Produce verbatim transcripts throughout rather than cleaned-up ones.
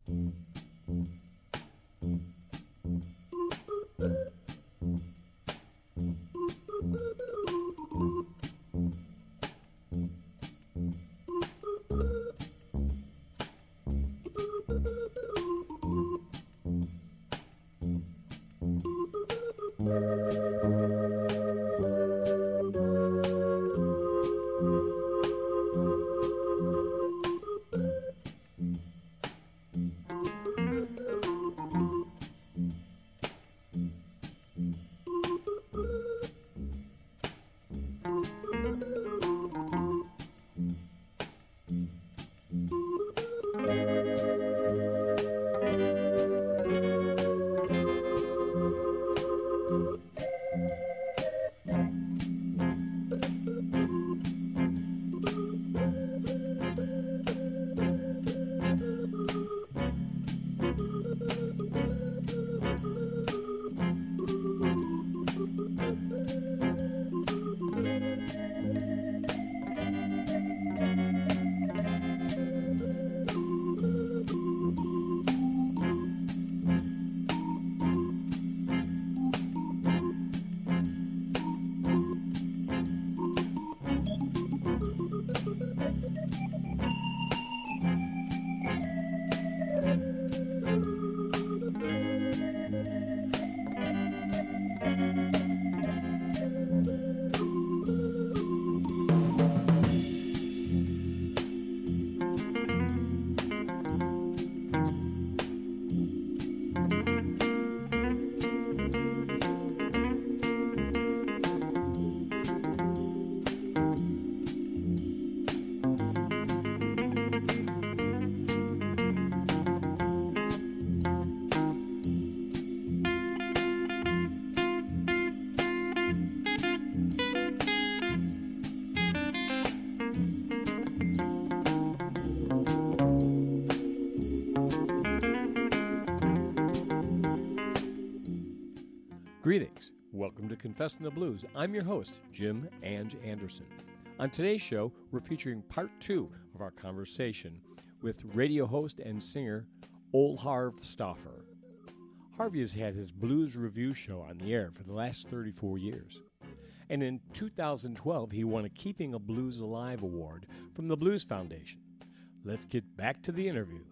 Greetings. Welcome to Confessing the Blues. I'm your host, Jim Ange Anderson. On today's show, we're featuring part two of our conversation with radio host and singer Ole Harv Stauffer. Harvey has had his blues review show on the air for the last thirty-four years. And in two thousand twelve, he won a Keeping a Blues Alive award from the Blues Foundation. Let's get back to the interview.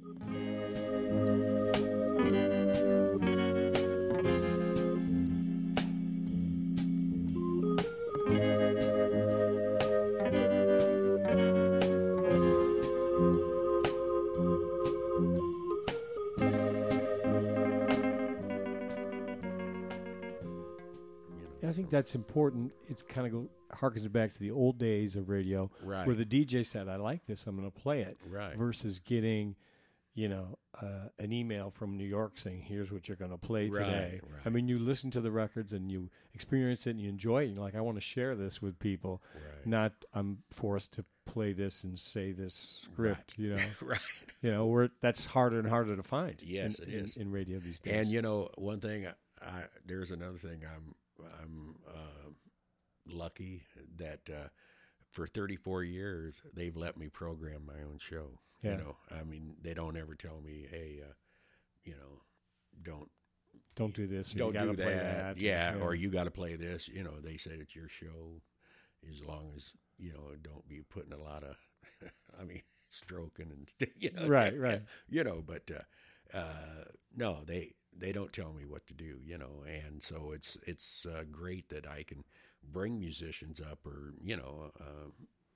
I think that's important. It kind of go, harkens back to the old days of radio, right, where the D J said, I like this, I'm going to play it, right, versus getting, you know, uh, an email from New York saying, here's what you're going to play right, today. Right. I mean, you listen to the records and you experience it and you enjoy it. And you're like, I want to share this with people, right, not I'm forced to play this and say this script, right, you know. right. You know, we're, that's harder and harder to find. Yes, in, it is. In, in radio these days. And, you know, one thing, I, there's another thing I'm, I'm uh, lucky that uh, for thirty-four years they've let me program my own show. Yeah. You know, I mean, they don't ever tell me, hey, uh, you know, don't don't do this. Or don't you gotta do play that. that. Yeah, yeah, or you got to play this. You know, they said it's your show, as long as you know, don't be putting a lot of, I mean, stroking and you know, right, right. You know, but uh, uh, no, they. They don't tell me what to do, you know, and so it's it's uh, great that I can bring musicians up, or you know, uh,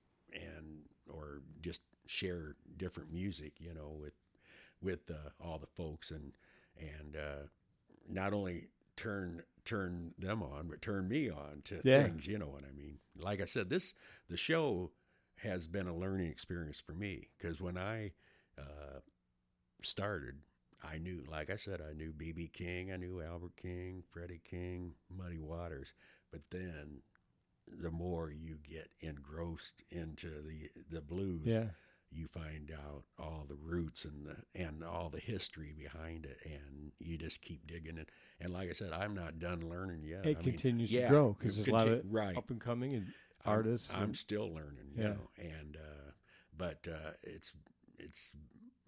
and or just share different music, you know, with with uh, all the folks, and and uh, not only turn turn them on, but turn me on to yeah. things, you know what I mean. Like I said, this the show has been a learning experience for me, because when I uh, started, I knew, like I said, I knew B B King, I knew Albert King, Freddie King, Muddy Waters. But then the more you get engrossed into the the blues, yeah. you find out all the roots and the, and all the history behind it, and you just keep digging it. And like I said, I'm not done learning yet. It I continues mean, to yeah, grow, because there's conti- a lot of right. up and coming and artists. I'm, I'm and, still learning, you yeah. know, and uh, but uh, it's it's.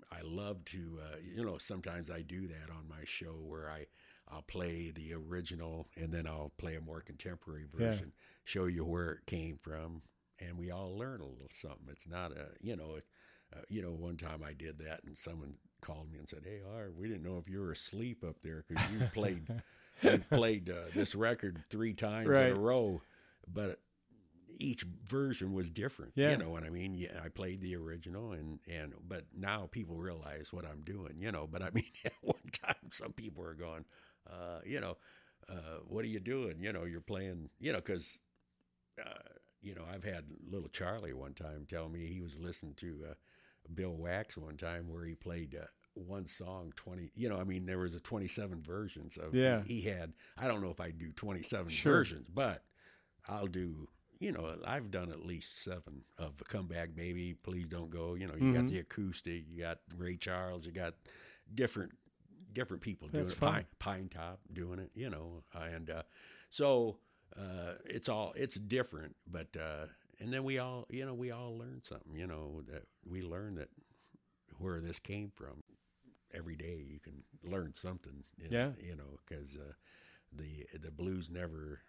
I love to, uh, you know, sometimes I do that on my show where I, I'll play the original and then I'll play a more contemporary version, yeah. show you where it came from, and we all learn a little something. It's not a, you know, it, uh, you know, one time I did that and someone called me and said, "Hey, Art, we didn't know if you were asleep up there because you played, you played uh, this record three times right. in a row, but each version was different." Yeah. You know what I mean? Yeah, I played the original, and, and but now people realize what I'm doing, you know. But I mean, at one time, some people are going, uh, you know, uh, what are you doing? You know, you're playing, you know, because, uh, you know, I've had little Charlie one time tell me he was listening to uh, Bill Wax one time where he played uh, one song twenty. You know, I mean, there was a twenty-seven versions of. Yeah. He, he had. I don't know if I do twenty-seven sure. versions, but I'll do. You know, I've done at least seven of the Come Back Baby, Please Don't Go. You know, you mm-hmm. got the acoustic, you got Ray Charles, you got different different people doing That's it. Pine, Pine Top doing it, you know, and uh, so uh, it's all it's different. But uh, and then we all, you know, we all learn something. You know, that we learn that where this came from. Every day you can learn something. In, yeah, you know, because uh, the the blues never.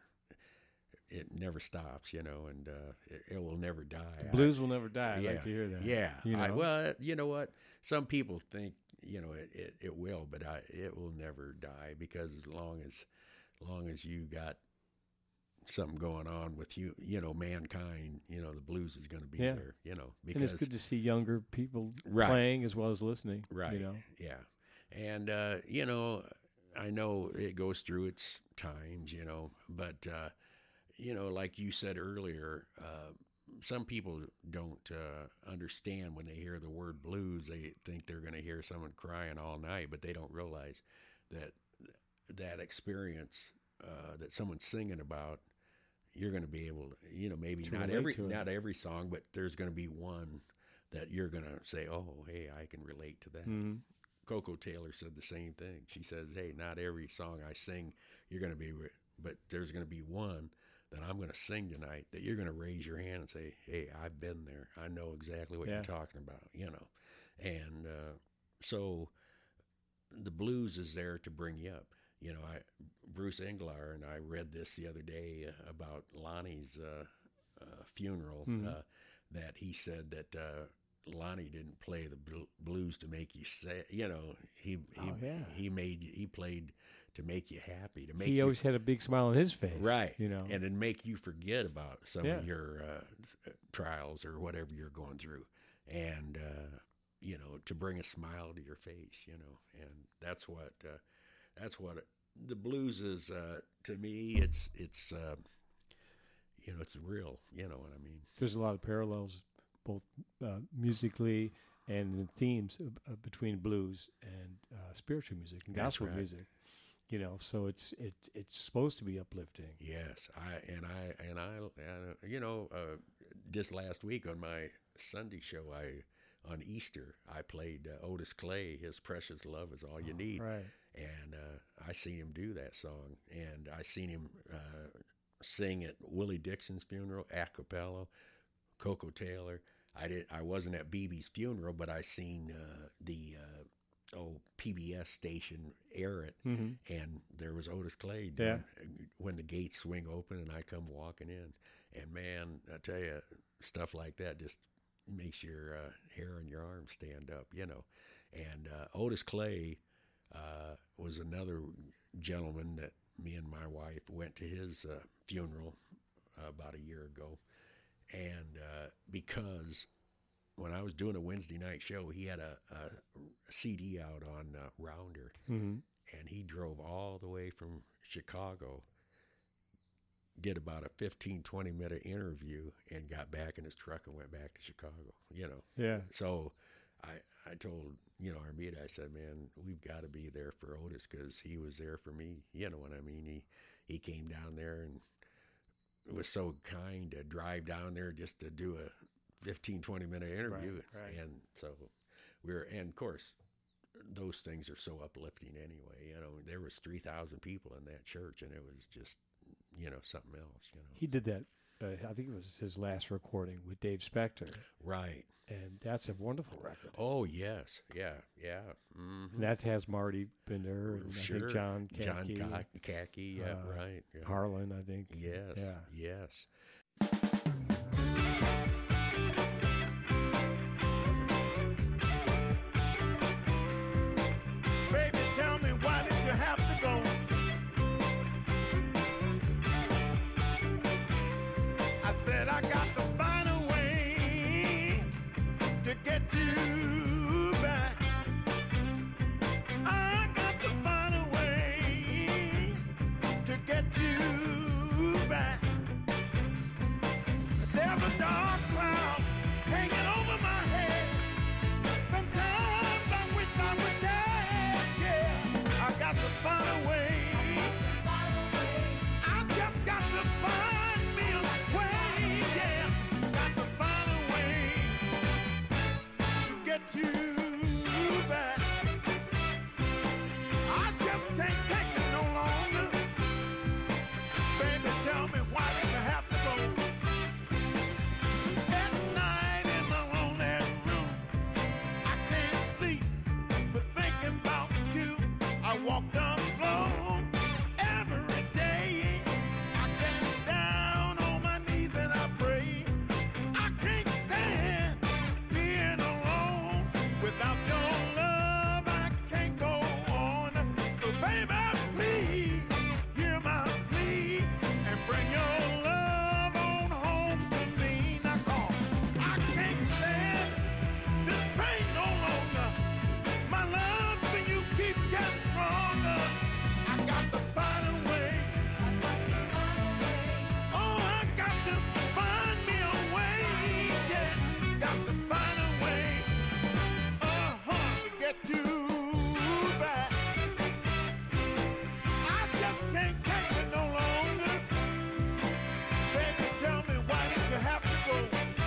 It never stops, you know, and uh, it, it will never die. The blues I, will never die. I'd yeah, like to hear that. Yeah. You know? I, well, you know what? Some people think, you know, it, it, it will, but I, it will never die because as long as, long as you got something going on with you, you know, mankind, you know, the blues is going to be yeah. there, you know. Because, and it's good to see younger people right. playing as well as listening. Right. You know? Yeah. And, uh, you know, I know it goes through its times, you know, but, uh, you know, like you said earlier, uh, some people don't uh, understand when they hear the word blues. They think they're going to hear someone crying all night, but they don't realize that that experience uh, that someone's singing about, you're going to be able to, you know, maybe not every not every song, but there's going to be one that you're going to say, "Oh, hey, I can relate to that." Mm-hmm. Coco Taylor said the same thing. She says, "Hey, not every song I sing, you're going to be, but there's going to be one that I'm going to sing tonight that you're going to raise your hand and say, hey, I've been there. I know exactly what yeah. you're talking about, you know." And uh, so the blues is there to bring you up. You know, I Bruce Englar and I read this the other day uh, about Lonnie's uh, uh, funeral, mm-hmm. uh, that he said that uh, Lonnie didn't play the blues to make you say, you know, he he, oh, yeah. he made he played to make you happy, to make he you, always had a big smile on his face, right? You know, and then make you forget about some yeah. of your uh, trials or whatever you're going through, and uh, you know, to bring a smile to your face, you know, and that's what uh, that's what it, the blues is uh, to me. It's it's uh, you know, it's real. You know what I mean? There's a lot of parallels, both uh, musically and in themes uh, between blues and uh, spiritual music and gospel right. music. You know, so it's it it's supposed to be uplifting. Yes, I and I and I, and, you know, uh, just last week on my Sunday show, I on Easter I played uh, Otis Clay, "His Precious Love Is All You oh, Need," right. and uh, I seen him do that song, and I seen him uh, sing at Willie Dixon's funeral, a cappella, Coco Taylor. I did. I wasn't at B B's funeral, but I seen uh, the. Uh, oh, P B S station air it, mm-hmm. and there was Otis Clay doing, yeah. when the gates swing open and I come walking in, and man, I tell you, stuff like that just makes your uh, hair on your arm stand up, you know. And uh, Otis Clay uh, was another gentleman that me and my wife went to his uh, funeral uh, about a year ago, and uh, because when I was doing a Wednesday night show, he had a, a C D out on uh, Rounder, mm-hmm. and he drove all the way from Chicago, did about a fifteen, twenty minute interview, and got back in his truck and went back to Chicago, you know. Yeah. So I I told, you know, Armida, I said, man, we've got to be there for Otis because he was there for me, you know what I mean? He, he came down there and was so kind to drive down there just to do a fifteen, twenty minute interview. Right, right. And so we're, and of course, those things are so uplifting anyway. You know, there was three thousand people in that church, and it was just, you know, something else, you know. He did that uh, I think it was his last recording with Dave Spector. Right. And that's a wonderful record. Oh, yes. Yeah, yeah. Mm-hmm. And that has Marty Bender and Sure. I think John Kaki. John Ka- Kaki, yeah, uh, right. Yeah. Harlan, I think. Yes, Yeah. yes. Baby, tell me, why did you have to go? I said I got to find a way to get you back. I got to find a way to get you back. There's a dark cloud hanging over my head. Sometimes I wish I was dead, yeah. I got to find a way. I just got to find me a way, yeah. Got to find a way to get you back. I just can't take it no longer. Baby, tell me, why did you have to go? At night in my lonely room, I can't sleep for thinking about you. I walk down the floor every day. I get down on my knees and I pray. I can't stand being alone. Without your love, I can't go on. So baby, please hear my plea and bring your love on home to me. Now call. I can't stand this pain no longer. My love for you keeps getting stronger. I got to find a way. Oh, I got to find me a way. Yeah, got to find a way. Uh-huh, to get you back. I just can't take it no longer. Baby, tell me, why did you have to go?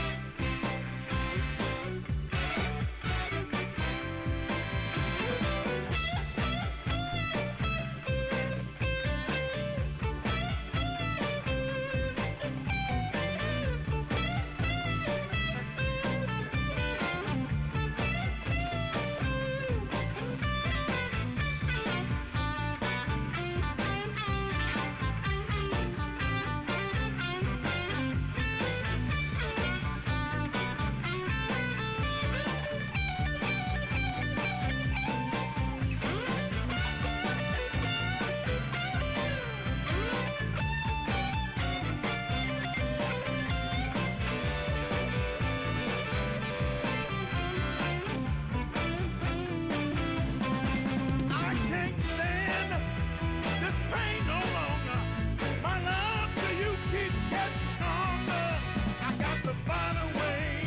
I can't stand this pain no longer. My love for you keeps getting stronger. I got to find a way.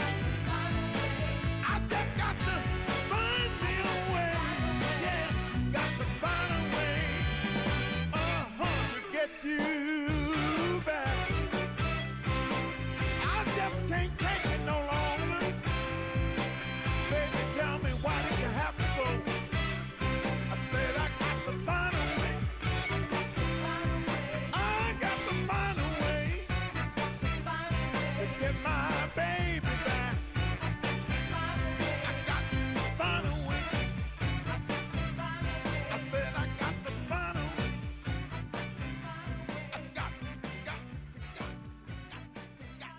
I just got to find me a way. Yeah, got to find a way. Uh-huh, to get you back. I just can't take it no longer. Baby, tell me, why did you have to go? I said I got to find a way. I got to find a way to get my baby back. I got to find a way. I said I got to find a way. I got, got, got, got, got.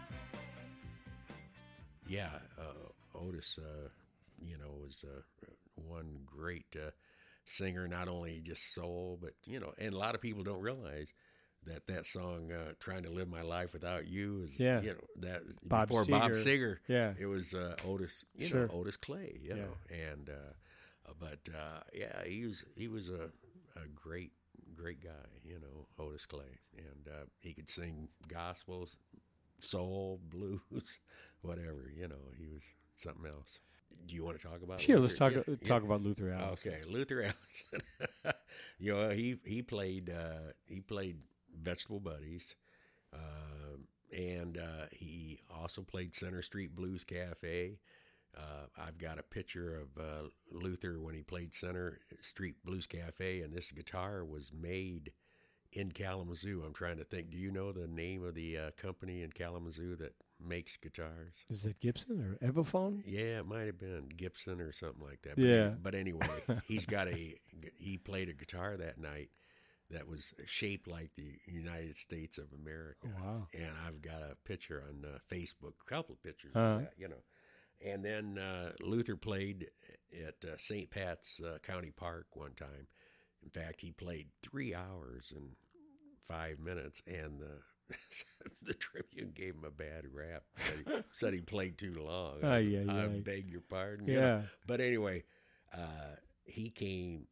Yeah, uh, Otis, uh, you know, was uh, one great uh, singer, not only just soul, but, you know, and a lot of people don't realize that that song, uh, Trying to Live My Life Without You, is, Yeah. you know, that Bob before Bob Seger. Seger, Yeah. it was uh, Otis, you Sure. know, Otis Clay, you Yeah. know, and, uh, uh, but, uh, yeah, he was, he was a, a great, great guy, you know, Otis Clay, and uh, he could sing gospels, soul, blues, whatever, you know, he was something else. Do you want to talk about Sure, Luther? let's talk Yeah, talk yeah. about Luther Allison. Okay, Luther Allison. you know, he he played uh, he played Vegetable Buddies, uh, and uh, he also played Center Street Blues Cafe. Uh, I've got a picture of uh, Luther when he played Center Street Blues Cafe, and this guitar was made in Kalamazoo. I'm trying to think. Do you know the name of the uh, company in Kalamazoo that makes guitars? Is it Gibson or Epiphone? Yeah, it might have been Gibson or something like that. But Yeah. Any, but anyway, he's got a he played a guitar that night that was shaped like the United States of America. Wow. And I've got a picture on uh, Facebook, a couple of pictures Uh-huh. of that, you know. And then uh, Luther played at uh, Saint Pat's uh, County Park one time. In fact, he played three hours and five minutes, and the the Tribune gave him a bad rap. Said he, said he played too long. Oh, yeah, I yeah. beg your pardon. you Yeah. know. But anyway, uh, he came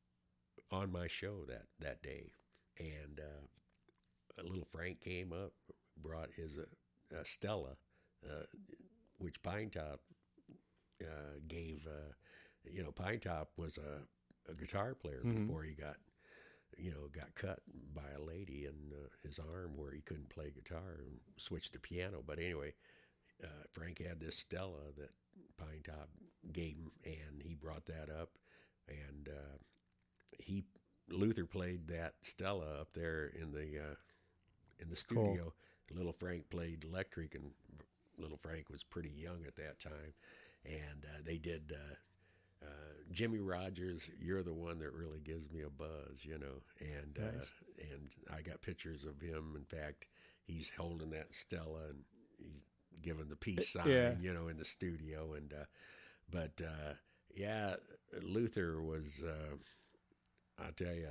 on my show that, that day, and uh, a little Frank came up, brought his uh, uh, Stella, uh, which Pine Top uh, gave. Uh, you know, Pine Top was a, a guitar player Mhm. before he got, you know, got cut by a lady in uh, his arm where he couldn't play guitar and switched to piano. But anyway, uh, Frank had this Stella that Pine Top gave him, and he brought that up, and uh, he Luther played that Stella up there in the uh, in the Cool. studio. Little Frank played electric, and Little Frank was pretty young at that time, and uh, they did. Uh, uh, Jimmy Rogers, you're the one that really gives me a buzz, you know, and Nice. uh, and I got pictures of him. In fact, he's holding that Stella and he's giving the peace sign, Yeah. you know, in the studio. And uh, but uh, yeah, Luther was. Uh, I'll tell you,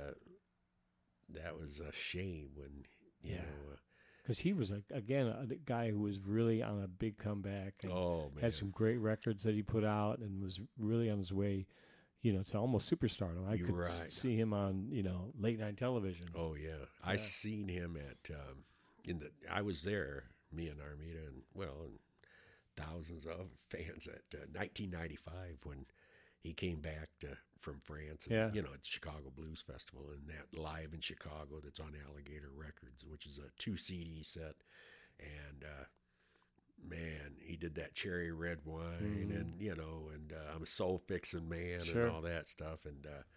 that was a shame when you Yeah. know. Uh, Because he was, a, again, a guy who was really on a big comeback and oh man, had some great records that he put out and was really on his way, you know, to almost superstardom. I You're could s- right. see him on, you know, late night television. Oh yeah, I Yeah. seen him at um, in the. I was there, me and Armida, and well, and thousands of fans at uh, nineteen ninety-five when he came back to, from France. And, Yeah. you know, at Chicago Blues Festival, and that Live in Chicago that's on Alligator Records, which is a two C D set, and uh, man, he did that cherry red wine, Mhm. and you know, and uh, I'm a soul fixing man, Sure. and all that stuff, and. Uh,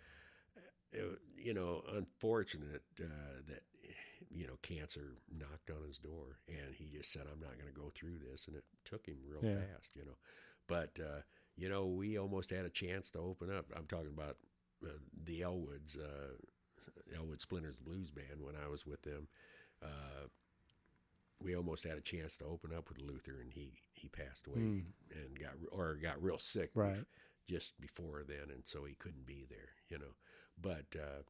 It, you know, unfortunate uh, that, you know, cancer knocked on his door, and he just said, I'm not going to go through this, and it took him real Yeah. fast, you know. But, uh, you know, we almost had a chance to open up. I'm talking about uh, the Elwoods, uh, Elwood Splinters Blues Band when I was with them. Uh, we almost had a chance to open up with Luther, and he, he passed away Mm. and got, or got real sick Right. bef- just before then, and so he couldn't be there, you know. But, uh,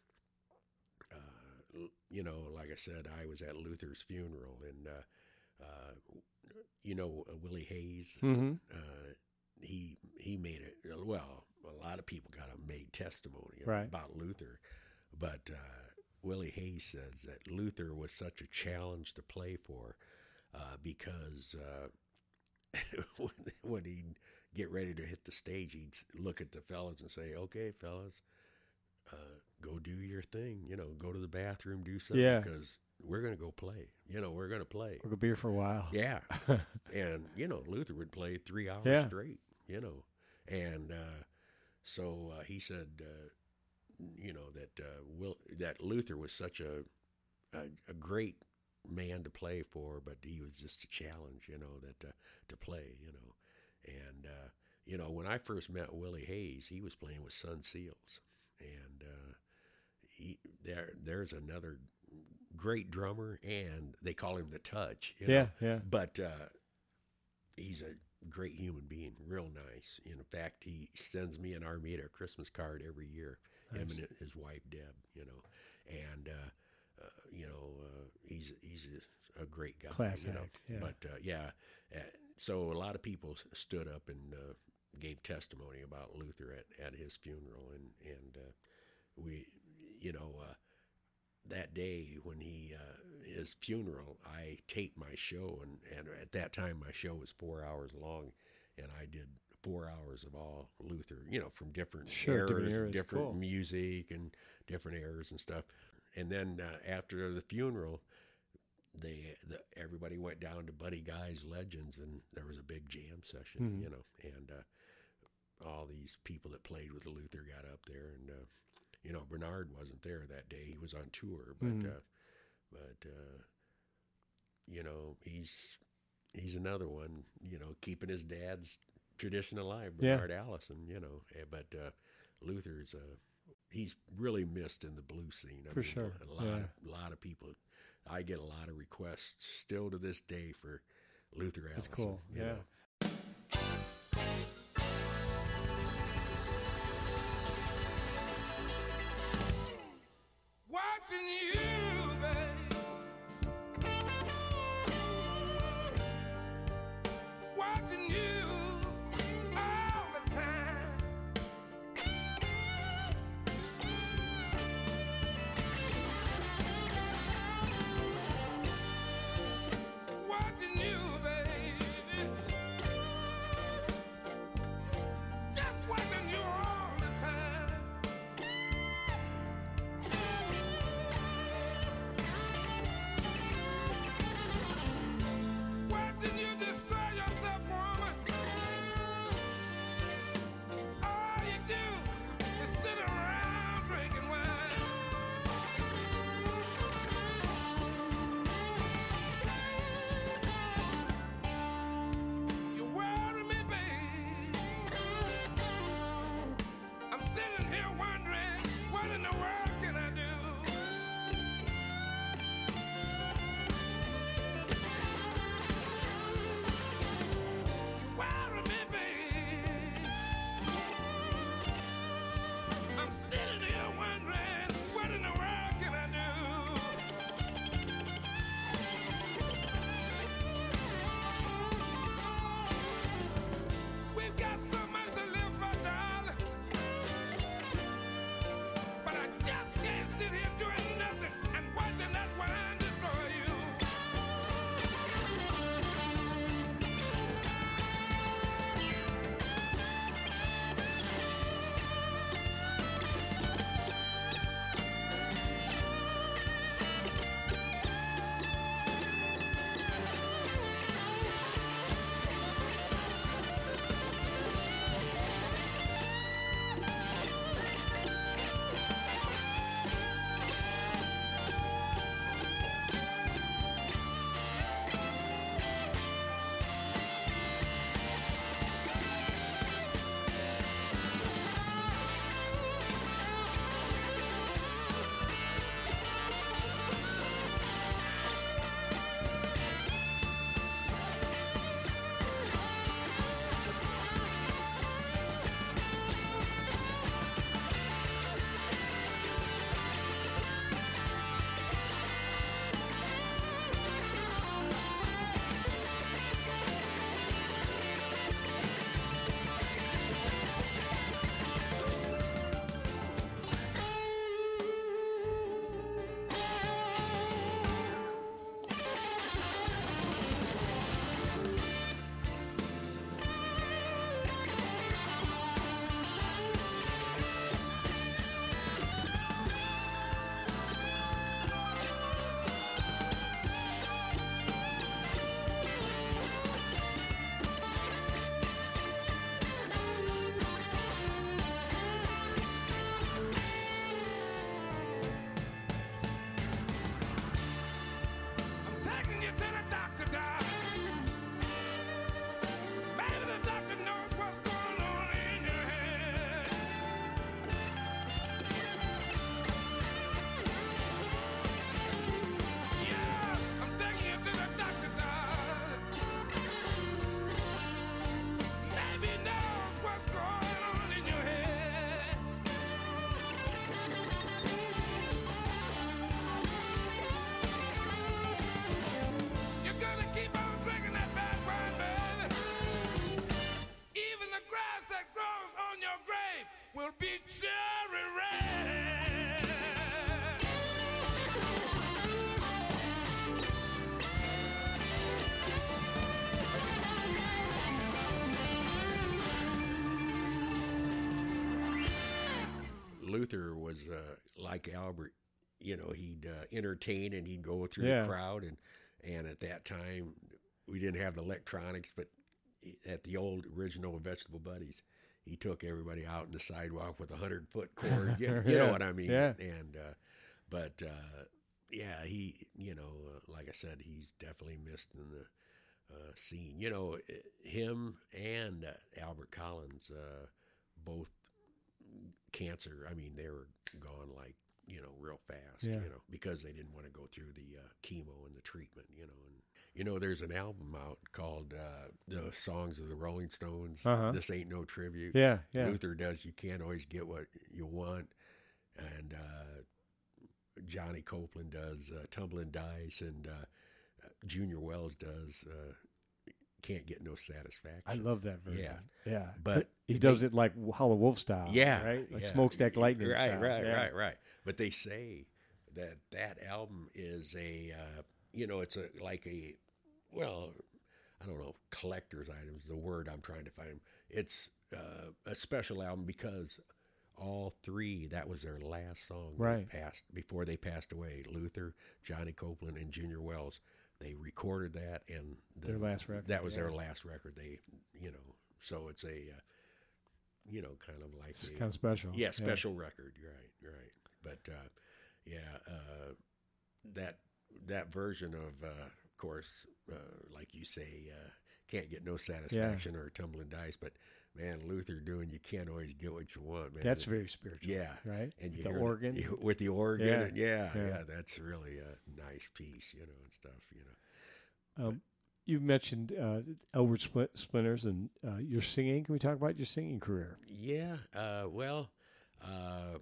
uh, l- you know, like I said, I was at Luther's funeral, and, uh, uh, you know, uh, Willie Hayes, Mm-hmm. uh, he he made it, well, a lot of people got a made testimony Right. about Luther, but uh, Willie Hayes says that Luther was such a challenge to play for uh, because uh, when, when he'd get ready to hit the stage, he'd s- look at the fellas and say, okay, fellas, Uh, go do your thing, you know, go to the bathroom, do something, Yeah. because we're going to go play, you know, we're going to play. We're going to be here for a while. Yeah. And, you know, Luther would play three hours Yeah. straight, you know. And uh, so uh, he said, uh, you know, that uh, Will, that Luther was such a, a a great man to play for, but he was just a challenge, you know, that uh, to play, you know. And, uh, you know, when I first met Willie Hayes, he was playing with Sun Seals. And uh, he, there, there's another great drummer, and they call him the Touch. You Yeah, know? yeah. But uh, he's a great human being, real nice. In fact, he sends me and Armida a Christmas card every year. Him Nice. and his wife Deb, you know, and uh, uh, you know uh, he's he's a, a great guy. Class you know? act, yeah. But uh, yeah, uh, so a lot of people s- stood up and uh, gave testimony about Luther at, at his funeral, and and uh, we, you know, uh, that day when he uh, his funeral, I taped my show, and, and at that time my show was four hours long, and I did four hours of all Luther, you know, from different Sure, eras, different eras, different cool. music and different eras and stuff. And then uh, after the funeral, they the, everybody went down to Buddy Guy's Legends, and there was a big jam session, Mhm. you know, and uh, all these people that played with Luther got up there, and uh, you know, Bernard wasn't there that day. He was on tour, but, Mhm. uh, but, uh, you know, he's, he's another one, you know, keeping his dad's tradition alive, Yeah. Bernard Allison, you know, eh, but, uh, Luther's, uh, he's really missed in the blues scene. I For mean, sure, A lot, yeah. of, a lot of people, I get a lot of requests still to this day for Luther Allison. That's cool. you Yeah. know. Watching you, babe. Watching you all the time. Watching you, baby. Just watching you all the time. Watching you destroy yourself, woman. All you do is sit around drinking wine. You worry me, babe. I'm sitting here wondering, what in the world can I do? Worry me, babe. I'm sitting here wondering, what in the world can I do? We've got so much to live for, darling. But I just can't sit here doing nothing and watching that wine destroy you. I'm taking you to the doctor, darling. Maybe the doctor knows what's going on in your head. Yeah, I'm taking you to the doctor, darling. Maybe he knows what's going on in your head. You're gonna keep on drinking that bad wine, baby. Even the grass that grows on your grave will be cherry red. Luther was uh, like Albert, you know, he'd uh, entertain and he'd go through Yeah. the crowd. And, and at that time, we didn't have the electronics, but at the old original Vegetable Buddies, he took everybody out in the sidewalk with a hundred foot cord. You, you Yeah. know what I mean? Yeah. And uh, but uh, yeah, he you know uh, like I said, he's definitely missed in the uh, scene. You know, him and uh, Albert Collins, uh, both cancer. I mean, they were gone like you know real fast. Yeah. You know, because they didn't want to go through the uh, chemo and the treatment. You know, and you know, there's an album out called uh, "The Songs of the Rolling Stones." Uh-huh. This ain't no tribute. Yeah, yeah. Luther does. You can't always get what you want, and uh, Johnny Copeland does uh, "Tumbling Dice," and uh, Junior Wells does uh, "Can't Get No Satisfaction." I love that version. Yeah. Yeah. But he they- does it like Hollow Wolf style. Yeah, Right? Like yeah. Smokestack Lightning Right, style. right, Yeah. right, right. But they say that that album is a, uh, you know, it's a like a, well, I don't know, collector's items. The word I'm trying to find. It's uh, a special album because all three, that was their last song. they Right. Passed before they passed away. Luther, Johnny Copeland, and Junior Wells. They recorded that, and the, Their last record, That was their yeah. last record. They, you know, so it's a, uh, you know, kind of like It's a, kind of special. yeah, special record. You're right. You're right. But uh, yeah, uh, that that version of, uh, of course, uh, like you say, uh, Can't Get No Satisfaction or Tumbling Dice. But man, Luther doing You Can't Always Get What You Want. Man, That's It- very spiritual. yeah, Right? and you the hear organ. you- with the organ. Yeah, And yeah, yeah. yeah, that's really a nice piece, you know, and stuff. You know. Um, you mentioned uh, Elwood Split, Splinters and uh, your singing. Can we talk about your singing career? Yeah, uh, well, uh,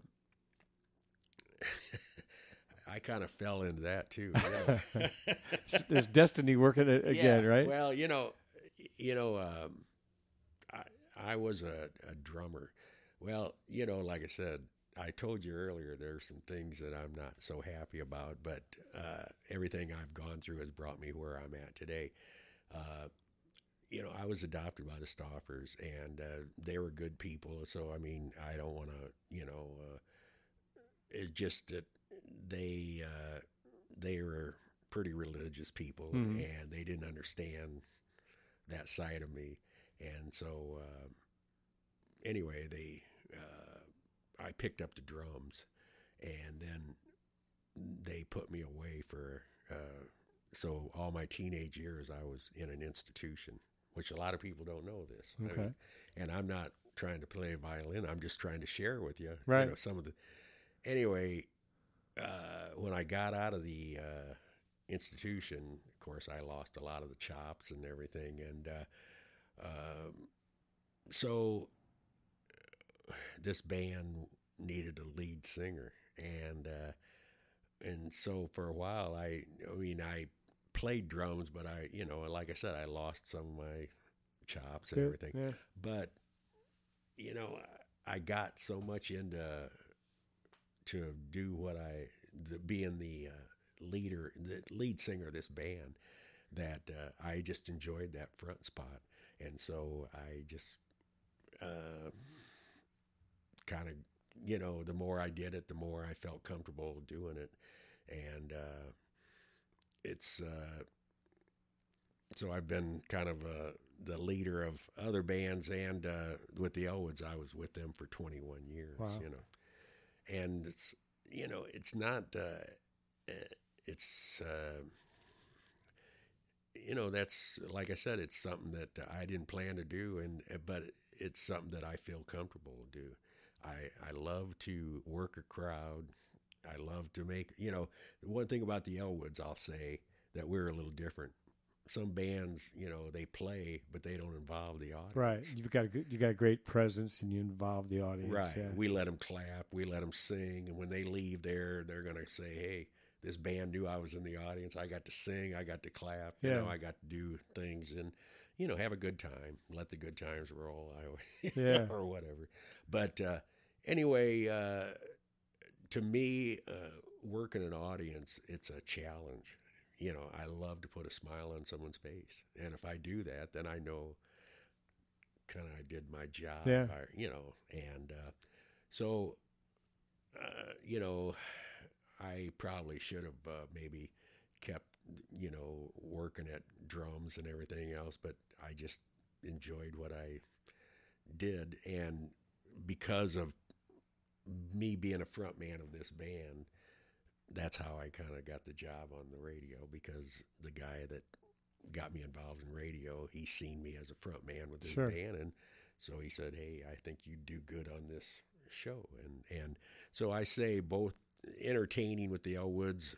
I kind of fell into that too. Yeah. There's destiny working it again, Yeah, right? Well, you know, you know, um, I I was a, a drummer. Well, you know, like I said, I told you earlier, there's some things that I'm not so happy about, but uh, everything I've gone through has brought me where I'm at today. Uh, you know, I was adopted by the Stoffers, and uh, they were good people. So, I mean, I don't want to, you know, uh, it's just that they uh, they were pretty religious people, Mhm. and they didn't understand that side of me. And so, uh, anyway, they uh, I picked up the drums, and then they put me away for. Uh, so all my teenage years, I was in an institution, which a lot of people don't know this. I Okay. mean, and I'm not trying to play violin. I'm just trying to share with you, Right. you know, some of the. Anyway, uh, when I got out of the uh, institution, of course, I lost a lot of the chops and everything, and uh, um, so uh, this band needed a lead singer, and uh, and so for a while, I, I mean, I played drums, but I, you know, like I said, I lost some of my chops and Good, everything. yeah. But you know, I got so much into to do what I, the, being the uh, leader, the lead singer of this band, that uh, I just enjoyed that front spot, and so I just uh, kind of, you know, the more I did it, the more I felt comfortable doing it, and uh, it's uh, so I've been kind of uh, the leader of other bands, and uh, with the Elwoods, I was with them for twenty-one years, Wow. you know, and it's, you know, it's not, uh, it's, uh, you know, that's, like I said, it's something that I didn't plan to do, and but it's something that I feel comfortable to do. I, I love to work a crowd. I love to make, you know, the one thing about the Elwoods, I'll say that we're a little different. Some bands, you know, they play, but they don't involve the audience. Right. You've got a good, you got a great presence, and you involve the audience. Right. Yeah. We let them clap. We let them sing. And when they leave there, they're going to say, hey, this band knew I was in the audience. I got to sing. I got to clap. You Yeah. know, I got to do things and, you know, have a good time. Let the good times roll. I, Yeah. or whatever. But uh, anyway, uh, to me, uh, working an audience, it's a challenge. You know, I love to put a smile on someone's face. And if I do that, then I know kind of I did my job. Yeah. I, you know, and uh, so, uh, you know, I probably should have uh, maybe kept, you know, working at drums and everything else, but I just enjoyed what I did, and because of me being a front man of this band, that's how I kind of got the job on the radio, because the guy that got me involved in radio, he seen me as a front man with his Sure. band, and so he said, hey, I think you do good on this show. And and so I say both entertaining with the Elwoods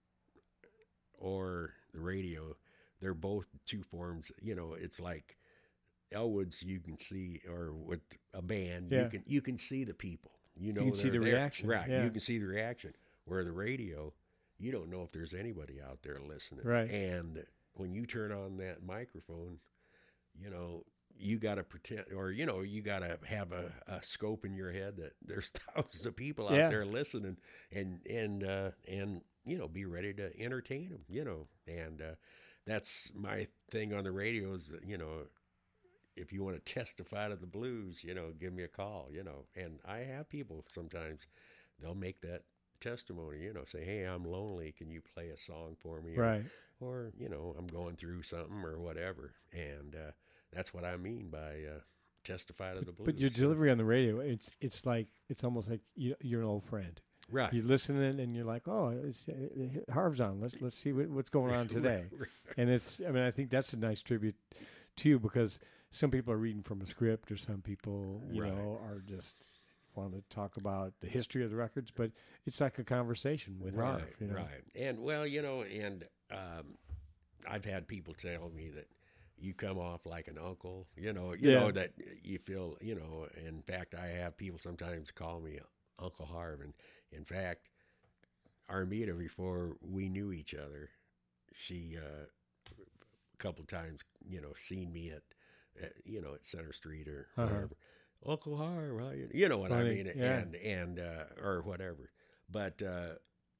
or the radio, they're both two forms. You know, it's like Elwoods, you can see, or with a band, Yeah. you can you can see the people. You know, You can see they're the there. reaction, Right. yeah. You can see the reaction. Where the radio, you don't know if there's anybody out there listening. Right. And when you turn on that microphone, you know, you got to pretend, or, you know, you got to have a, a scope in your head that there's thousands of people out Yeah. there listening, and, and, uh, and, you know, be ready to entertain them, you know. And uh, that's my thing on the radio is, you know, if you want to testify to the blues, you know, give me a call, you know. And I have people sometimes, they'll make that testimony, you know, say, hey, I'm lonely, can you play a song for me? Right. Or, or you know, I'm going through something or whatever. And uh, that's what I mean by uh, testify to the blues. But your delivery on the radio, it's it's like, it's almost like you, you're an old friend. Right. You listen in and you're like, oh, it's, uh, Harv's on. Let's let's see what, what's going on today. Right, right. And it's, I mean, I think that's a nice tribute to you, because some people are reading from a script, or some people, you Right. know, are just want to talk about the history of the records. But it's like a conversation with Right, Harv. You know? right. And, well, you know, and um, I've had people tell me that you come off like an uncle, you know, you Yeah. know, that you feel, you know, in fact, I have people sometimes call me Uncle Harv. And in fact, Armida, before we knew each other, she uh, a couple times, you know, seen me at, at you know, at Center Street or Uh-huh. whatever. Uncle Harv, how you, you know what Funny, I mean? yeah. And, and, uh, or whatever. But, uh,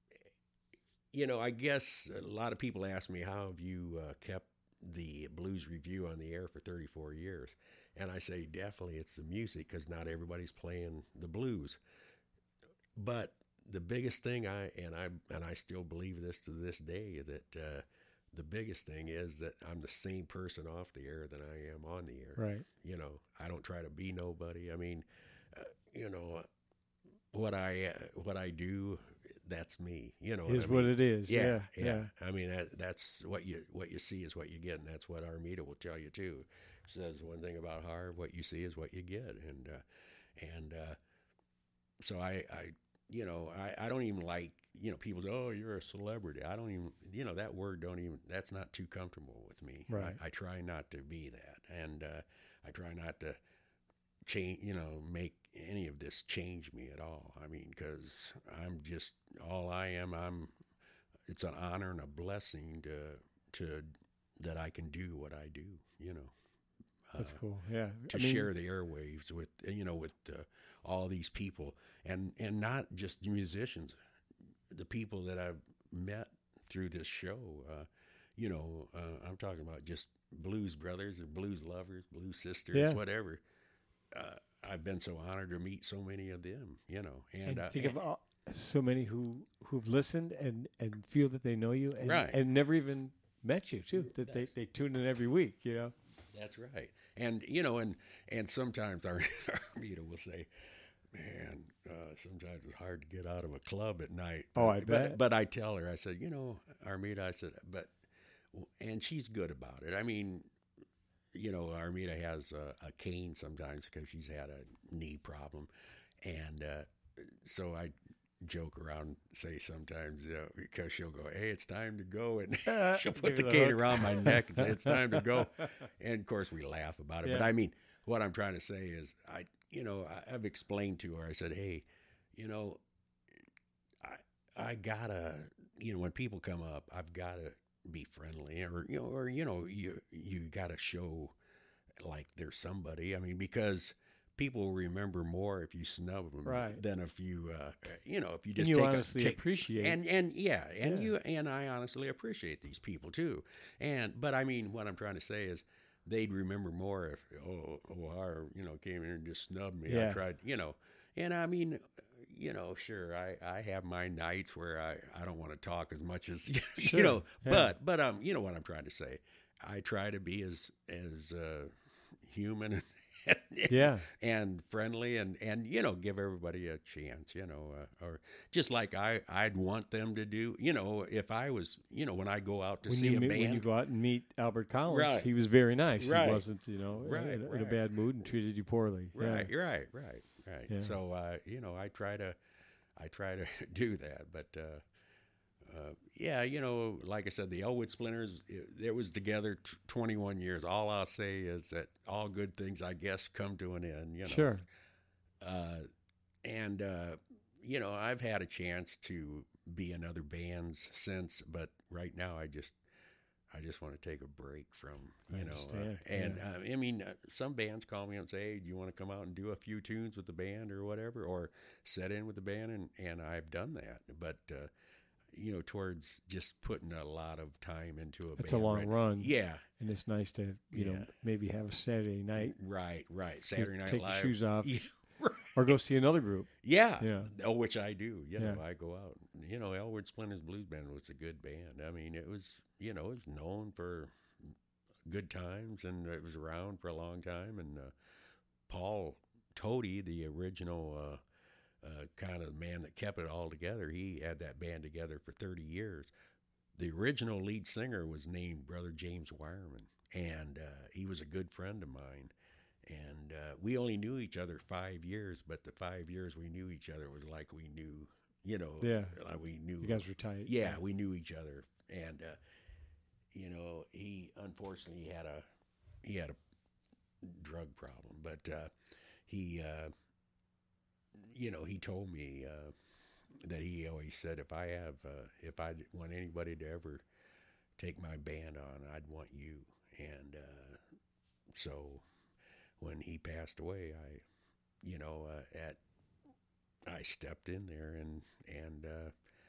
you know, I guess a lot of people ask me, how have you uh, kept the Blues Review on the air for thirty-four years? And I say, definitely it's the music, because not everybody's playing the blues. But the biggest thing, I and I and I still believe this to this day, that uh, the biggest thing is that I'm the same person off the air that I am on the air. Right. You know, I don't try to be nobody. I mean, uh, you know, what I uh, what I do, that's me. You know, Is I what mean? it is. Yeah, Yeah. yeah. I mean, that, that's what you what you see is what you get, and that's what Armida will tell you too. She says one thing about Harv: what you see is what you get, and uh, and uh, so I, I, you know, I, I don't even like, you know, people say, oh, you're a celebrity. I don't even, you know, that word don't even. That's not too comfortable with me. Right. I, I try not to be that, and uh, I try not to change, you know, make any of this change me at all. I mean, because I'm just all I am. I'm. It's an honor and a blessing to to that I can do what I do. You know. That's uh, cool. Yeah. To I mean, share the airwaves with, you know, with uh, all these people, and and not just musicians, the people that I've met through this show. Uh, you know, uh, I'm talking about just blues brothers or blues lovers, blues sisters, Yeah. whatever. Uh, I've been so honored to meet so many of them. You know, and, and uh, think of all, so many who who've listened and and feel that they know you, and, Right. and never even met you too. That they, they tune in every week. You know. That's right. And, you know, and, and sometimes our Armida will say, man, uh, sometimes it's hard to get out of a club at night. Oh, I but, bet. But I tell her, I said, you know, Armida, I said, but, and she's good about it. I mean, you know, Armida has a, a cane sometimes because she's had a knee problem. And uh, so I joke around and say sometimes, you know, because she'll go, hey, it's time to go. And she'll put the Give her the cane hook. around my neck and say, it's time to go. And of course we laugh about it. But Yeah. I mean, what I'm trying to say is, I, you know, I, I've explained to her, I said, hey, you know, I, I gotta, you know, when people come up, I've gotta be friendly, or, you know, or, you know, you, you gotta show like there's somebody. I mean, because people will remember more if you snub them Right. than if you, uh, you know, if you And just you take honestly a, take, appreciate. and and yeah, and Yeah. you and I honestly appreciate these people too. And but I mean, what I'm trying to say is, they'd remember more if oh oh our you know came here and just snubbed me. Yeah. I tried, you know, and I mean, you know, sure, I, I have my nights where I, I don't want to talk as much as Sure. you know, Yeah. but but um, you know what I'm trying to say. I try to be as as uh, human Yeah. and friendly, and, and, you know, give everybody a chance, you know, uh, or just like I, I'd want them to do, you know, if I was, you know, when I go out to When see you a meet, band. when you go out and meet Albert Collins, Right. he was very nice. Right. He wasn't, you know, Right, in, in a right. bad mood and treated you poorly. Right, Yeah. right, right, right. Yeah. So, uh, you know, I try to, I try to do that, but, uh, uh, yeah, you know, like I said, the Elwood Splinters, it, it was together t- twenty-one years. All I'll say is that all good things, I guess, come to an end, you know. Sure. Uh, and, uh, you know, I've had a chance to be in other bands since, but right now I just, I just want to take a break from, you I know, understand, uh, and yeah. uh, I mean, uh, some bands call me and say, hey, do you want to come out and do a few tunes with the band or whatever, or set in with the band? And, and I've done that, but, uh, you know, towards just putting a lot of time into a It's band. a long right? run. Yeah. And it's nice to, you know, Yeah. maybe have a Saturday night. Right, right. Saturday Night take Live. your shoes off. Yeah, right. Or go see another group. Yeah. Yeah. Oh, which I do. You know, Yeah. I go out. You know, Elwood Splinters Blues Band was a good band. I mean, it was, you know, it was known for good times, and it was around for a long time. And uh, Paul Toady, the original uh, uh, kind of man that kept it all together, he had that band together for thirty years. The original lead singer was named Brother James Wireman, and uh, he was a good friend of mine. And uh, we only knew each other five years, but the five years we knew each other was like we knew, you know, Yeah. like we knew. You guys were tight. Yeah, we knew each other, and uh, you know, he unfortunately had a he had a drug problem, but uh, he, uh, you know, he told me uh, that he always said, if I have, uh, if I want anybody to ever take my band on, I'd want you. And uh, so when he passed away, I, you know, uh, at I stepped in there and and uh,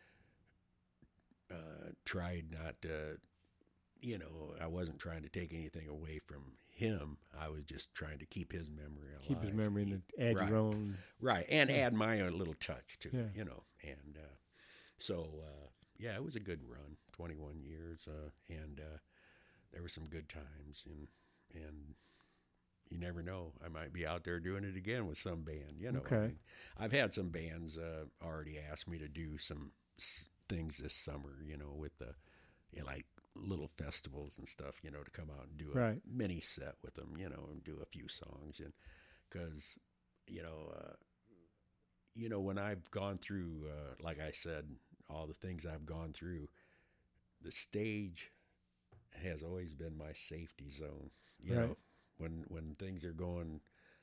uh, tried not to, you know, I wasn't trying to take anything away from him. I was just trying to keep his memory alive. Keep his memory and add Right. your own. Right, and Yeah. add my own little touch to Yeah. it, you know. And uh, so, uh, yeah, it was a good run, twenty-one years, uh, and uh, there were some good times, and and you never know, I might be out there doing it again with some band, you know. Okay. I mean, I've had some bands uh, already ask me to do some s- things this summer, you know, with the, you know, like little festivals and stuff, you know, to come out and do a Right. mini set with them, you know, and do a few songs, and because, you know, uh, you know, when I've gone through, uh, like I said, all the things I've gone through, the stage has always been my safety zone. You Right. know, when when things are going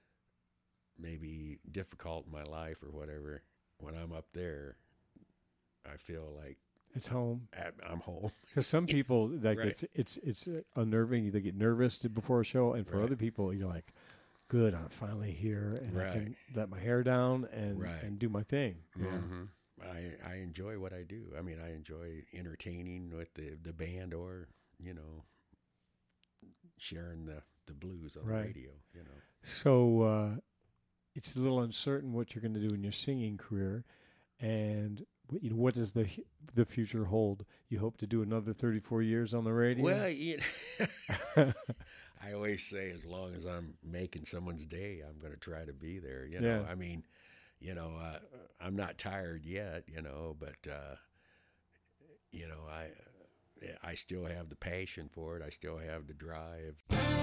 maybe difficult in my life or whatever, when I'm up there, I feel like It's home. I- I'm home. Because some people, like Right. it's it's it's uh, unnerving. They get nervous to- before a show, and for Right. other people, you're like, "Good, I'm finally here, and I can Right. let my hair down and Right. and do my thing." Yeah. hmm I I enjoy what I do. I mean, I enjoy entertaining with the the band, or you know, sharing the the blues on Right. the radio. You know. So uh, it's a little uncertain what you're going to do in your singing career, and wh- you know, what does the h- the future hold? You hope to do another thirty-four years on the radio? Well, you know, I always say, as long as I'm making someone's day, I'm going to try to be there. You know, Yeah. I mean, you know, uh, I'm not tired yet. You know, but uh, you know, I I still have the passion for it. I still have the drive.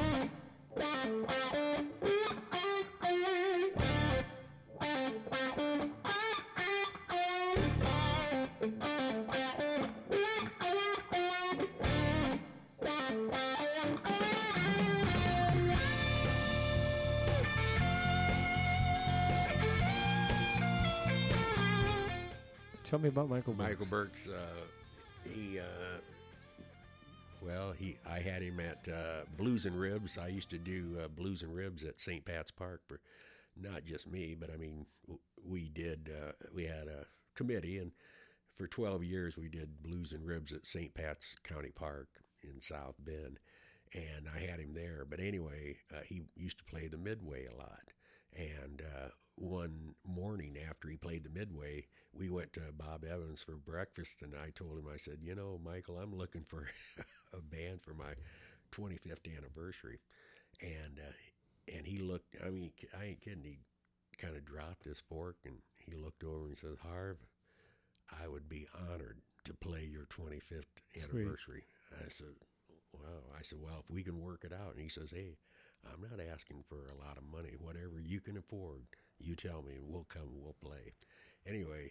Tell me about Michael Burks. Michael Burks, uh, he, uh, well, he, I had him at uh, Blues and Ribs. I used to do uh, Blues and Ribs at Saint Pat's Park for not just me, but I mean, w- we did, uh, we had a committee, and for twelve years we did Blues and Ribs at Saint Pat's County Park in South Bend, and I had him there. But anyway, uh, he used to play the Midway a lot, and uh, one morning after he played the Midway, we went to Bob Evans for breakfast, and I told him, I said, you know, Michael, I'm looking for a band for my twenty-fifth anniversary. And uh, and he looked, I mean, I ain't kidding, he kind of dropped his fork, and he looked over and says, Harv, I would be honored to play your twenty-fifth anniversary. Sweet. I said, wow. I said, well, if we can work it out. And he says, hey, I'm not asking for a lot of money. Whatever you can afford, you tell me, and we'll come and we'll play. Anyway,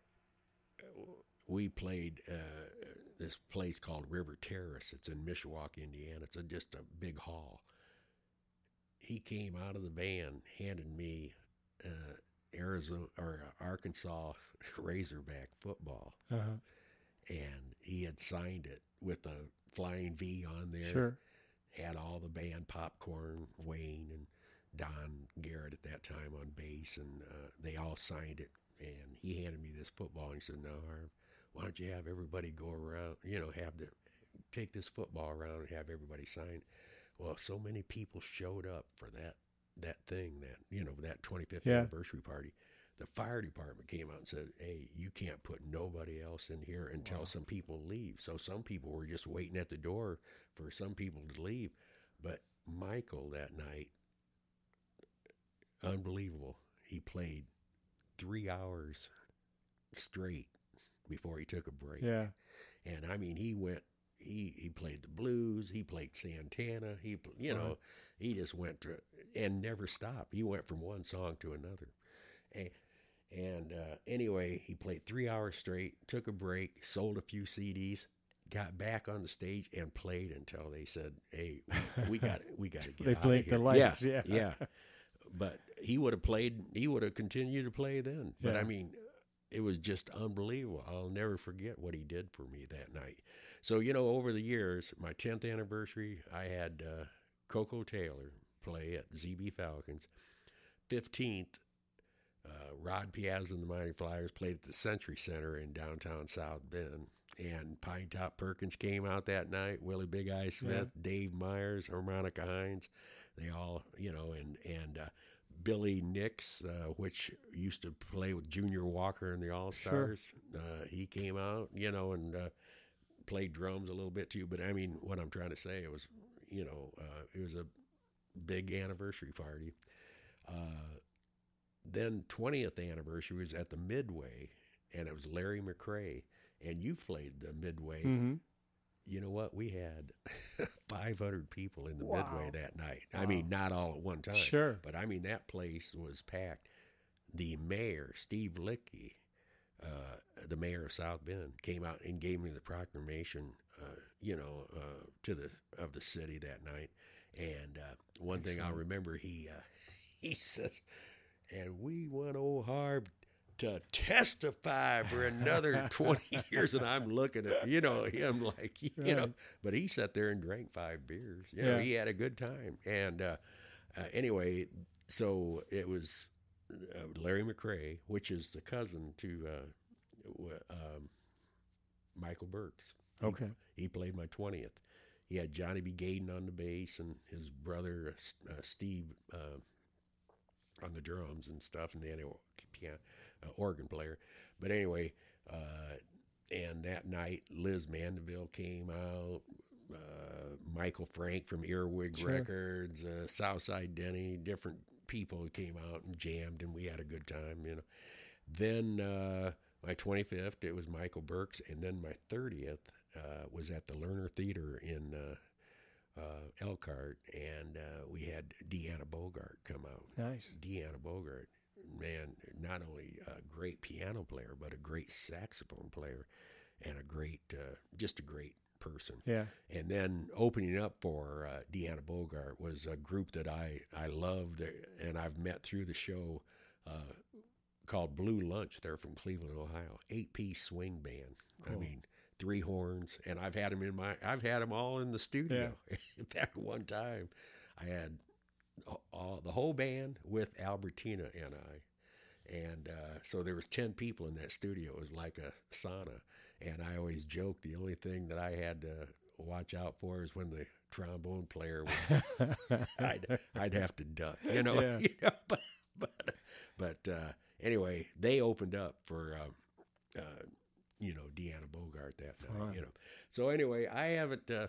we played uh, this place called River Terrace. It's in Mishawaka, Indiana. It's a, just a big hall. He came out of the van, handed me uh, Arizona or Arkansas Razorback football, uh-huh. and he had signed it with a flying V on there. Sure. Had all the band, Popcorn, Wayne, and Don Garrett at that time on bass, and uh, they all signed it. And he handed me this football, and he said, "No, Harv, why don't you have everybody go around? You know, have the take this football around and have everybody sign." Well, so many people showed up for that that thing, that you know, that twenty-fifth yeah. anniversary party. The fire department came out and said, "Hey, you can't put nobody else in here until wow. some people leave." So some people were just waiting at the door for some people to leave. But Michael that night, unbelievable. He played three hours straight before he took a break. Yeah. And I mean, he went, he, he played the blues, he played Santana, he, you know, uh-huh. he just went to, and never stopped. He went from one song to another. And, and uh, anyway, he played three hours straight, took a break, sold a few C Ds, got back on the stage and played until they said, "Hey, we got we got to get they out of blinked here." the lights. Yeah, yeah. yeah. But he would have played. He would have continued to play then. But yeah. I mean, it was just unbelievable. I'll never forget what he did for me that night. So you know, over the years, my tenth anniversary, I had uh, Coco Taylor play at Z B Falcons. fifteenth. Uh, Rod Piazza and the Mighty Flyers played at the Century Center in downtown South Bend. And Pine Top Perkins came out that night, Willie Big Eye Smith, yeah. Dave Myers, Harmonica Hines. They all, you know, and, and uh, Billy Nix, uh, which used to play with Junior Walker in the All-Stars. Sure. Uh, he came out, you know, and uh, played drums a little bit too. But I mean, what I'm trying to say, it was, you know, uh, it was a big anniversary party. Uh, Then twentieth anniversary was at the Midway, and it was Larry McRae, and you played the Midway. Mm-hmm. You know what? We had five hundred people in the wow. Midway that night. Wow. I mean, not all at one time. Sure. But I mean, that place was packed. The mayor, Steve Lickey, uh, the mayor of South Bend, came out and gave me the proclamation, uh, you know, uh, to the of the city that night. And uh, one Excellent. thing I'll remember, he uh, he says, "And we want old Harv to testify for another twenty years." And I'm looking at, you know, him like, you right. know, but he sat there and drank five beers. You yeah. know, he had a good time. And uh, uh, anyway, so it was uh, Larry McRae, which is the cousin to uh, um, Michael Burks. Okay. He, he played my twentieth. He had Johnny B. Gaden on the bass and his brother, uh, Steve, uh, on the drums and stuff, and then a piano, uh, organ player. But anyway, uh, and that night, Liz Mandeville came out, uh, Michael Frank from Earwig sure. Records, uh, Southside Denny, different people came out and jammed, and we had a good time, you know. Then uh, my twenty-fifth, it was Michael Burks, and then my thirtieth uh, was at the Lerner Theater in uh, Uh, Elkhart, and uh, we had Deanna Bogart come out. Nice. Deanna Bogart, man, not only a great piano player, but a great saxophone player, and a great, uh, just a great person. Yeah. And then opening up for uh, Deanna Bogart was a group that I, I loved, and I've met through the show, uh, called Blue Lunch. They're from Cleveland, Ohio. Eight-piece swing band. Cool. I mean, three horns, and I've had them in my, I've had them all in the studio. Yeah. In fact, one time I had all, the whole band with Albertina and I, and uh, so there was ten people in that studio. It was like a sauna, and I always joke the only thing that I had to watch out for is when the trombone player would, I'd, I'd have to duck, you know, yeah. you know but, but, but uh, anyway, they opened up for, um, uh, you know, Deanna Bogart that night, Fun. you know. So anyway, I haven't, uh,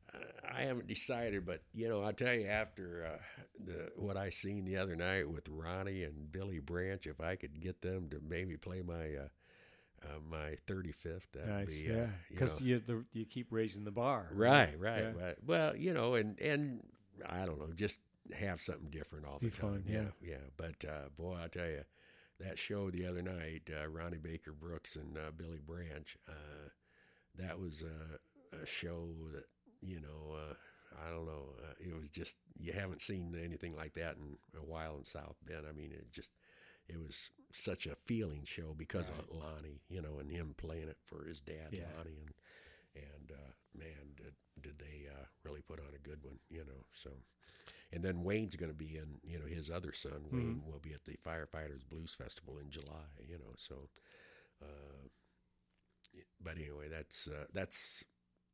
I haven't decided, but you know, I'll tell you after uh, the what I seen the other night with Ronnie and Billy Branch, if I could get them to maybe play my uh, uh, my thirty-fifth, that'd Nice, be yeah, uh, because you, you, the, you keep raising the bar. know, right, right, Yeah. right. Well, you know, and and I don't know, just have something different all Be the time. fun, yeah, yeah. yeah. But uh, boy, I tell you, that show the other night, uh, Ronnie Baker Brooks and uh, Billy Branch, uh, that was a, a show that you know. Uh, I don't know. Uh, it was just, you haven't seen anything like that in a while in South Bend. I mean, it just, it was such a feeling show because Right. of Lonnie, you know, and him playing it for his dad, Yeah. Lonnie. And, and uh, man, did, did they uh, really put on a good one, you know. So, and then Wayne's going to be in, you know, his other son, Wayne, will be at the Firefighters Blues Festival in July, you know. So, uh, but anyway, that's, uh, that's,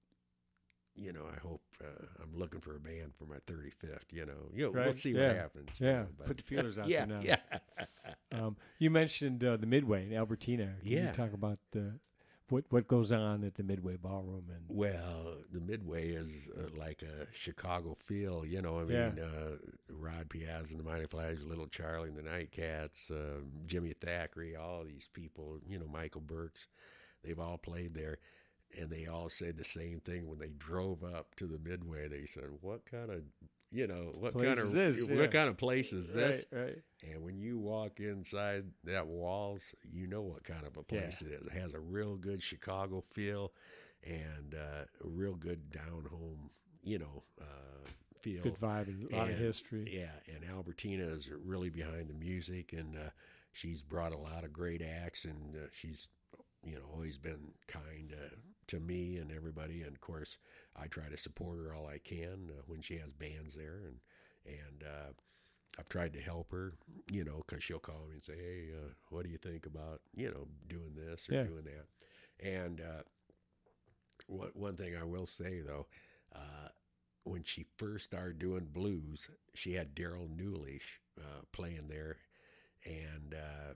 you know, I hope uh, I'm looking for a band for my thirty-fifth. You know, you know, we'll Right, see yeah, what happens. you Yeah, know, but- put the feelers out yeah, there now. yeah, Um, you mentioned uh, the Midway in Albertina. Can Yeah. you talk about the what what goes on at the Midway Ballroom? And Well, the Midway is uh, like a Chicago feel. You know, I mean, Yeah. uh, Rod Piazza and the Mighty Flash, Little Charlie and the Nightcats, uh, Jimmy Thackeray, all these people. You know, Michael Burks. They've all played there. And they all said the same thing when they drove up to the Midway. They said, "What kind of, you know, what Place kind is of, this? what Yeah. kind of place is this?" right, right. And when you walk inside that walls, you know what kind of a place it is. It has a real good Chicago feel, and uh, a real good down home, you know, uh, feel. Good vibe and a lot of And, history. Yeah, and Albertina is really behind the music, and uh, she's brought a lot of great acts, and uh, she's, you know, always been kind uh, to me and everybody. And of course, I try to support her all I can uh, when she has bands there, and and uh, I've tried to help her, you know, because she'll call me and say, "Hey, uh, what do you think about, you know, doing this or Yeah. doing that?" And uh, one one thing I will say though. Uh, when she first started doing blues, she had Daryl Newley uh, playing there, and uh,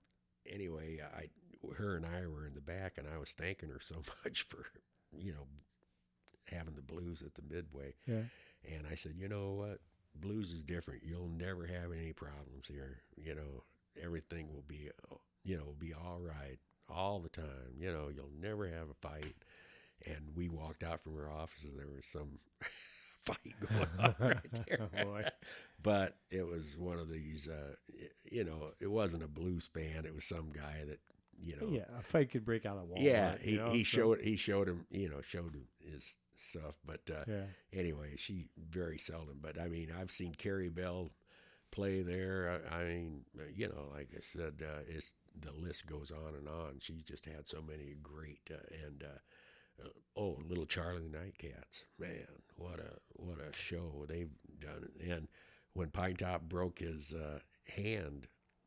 anyway, I, her and I were in the back, and I was thanking her so much for, you know, having the blues at the Midway. Yeah. And I said, you know what, blues is different. You'll never have any problems here. You know, everything will be, you know, be all right all the time. You know, you'll never have a fight. And we walked out from her office, and there was some fight going on right there. Oh, boy. But it was one of these, uh, you know, it wasn't a blues fan. It was some guy that, you know. Yeah, a fight could break out of Walmart. Yeah, he, you know, he so- showed he showed him, you know, showed him his stuff. But uh, Yeah. anyway, she very seldom. But I mean, I've seen Carrie Bell play there. I, I mean, you know, like I said, uh, it's the list goes on and on. She's just had so many great uh, and. Uh, Uh, oh, Little Charlie and the Nightcats, man, what a what a show they've done! And when Pine Top broke his uh, hand